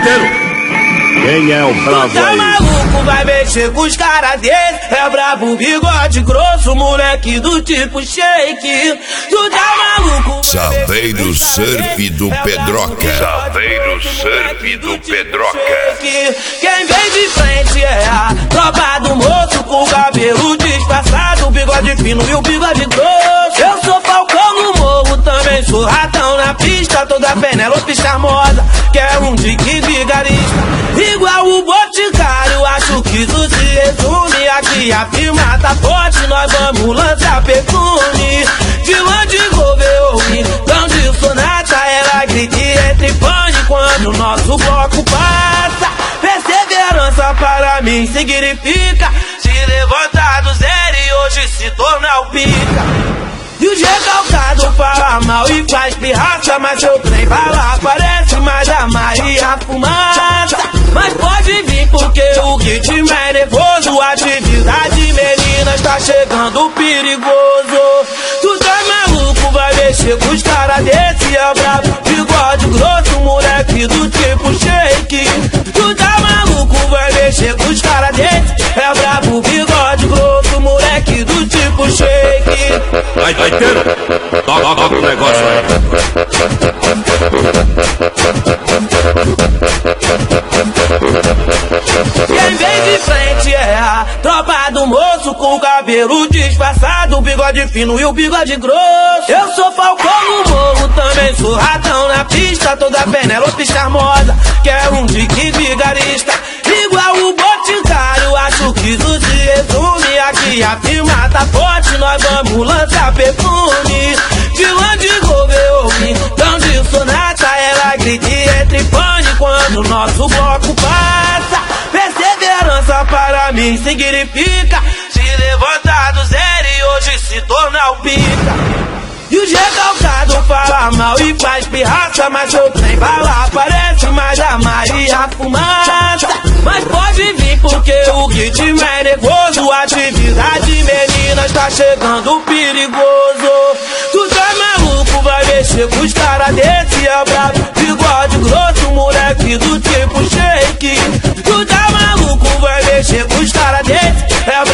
baiteiro. Quem é o bravo tá aí? Maluco, vai mexer com os caras dele. É brabo, bigode grosso, moleque do tipo shake. Tu tá maluco? Saveiro Surf do Pedroca. Saveiro Surf do Pedroca. Quem vem de frente é a tropa do moço, com o cabelo disfarçado, o bigode fino e o bigode grosso. Eu sou Falcão no morro, também sou ratão na pista. Toda Penélope charmosa, quer um dique vigarista. Igual o Boticário, acho que isso se resume. Aqui a firma tá forte, nós vamos lançar perfume. De Land Rover, então de sonata, ela grita e entra em pane quando o nosso bloco passa. Perseverança para mim significa se levantar do zero e hoje se tornar o pica. E o recalcado fala mal e faz pirraça, mas seu trem bala parece mais a Maria Fumaça. Mas pode vir porque o ritmo é nervoso, atividade meninas tá chegando perigoso. Tu tá maluco, vai mexer com os caras desse, é brabo, bigode grosso, moleque do tipo shake. Tu tá maluco, vai mexer com os caras desse, é brabo, bigode grosso, moleque do tipo shake. Vai ter, toca o negócio aí. Quem vem de frente é a tropa do moço, com o cabelo disfarçado, o bigode fino e o bigode grosso. Eu sou Falcão no morro, também sou ratão na pista. Toda Penélope charmosa, quer um dique vigarista. Igual o Boticário, acho que isso se resume. Aqui a firma tá forte, nós vamos lançar perfume. De Land Rover, então de sonata, ela grita e entra em pane quando o nosso bloco passa. Perseverança para mim significa se levantar do zero e hoje se tornar o pica. E o recalcado fala mal e faz pirraça, mas seu trem bala parece mais a Maria Fumaça. Mas pode vir porque o ritmo é nervoso, atividade meninas tá chegando perigoso. Tu tá maluco, vai mexer com os caras desse, é brabo, bigode grosso, moleque do tipo shake. Tu tá maluco, vai mexer com os caras desse, é brabo.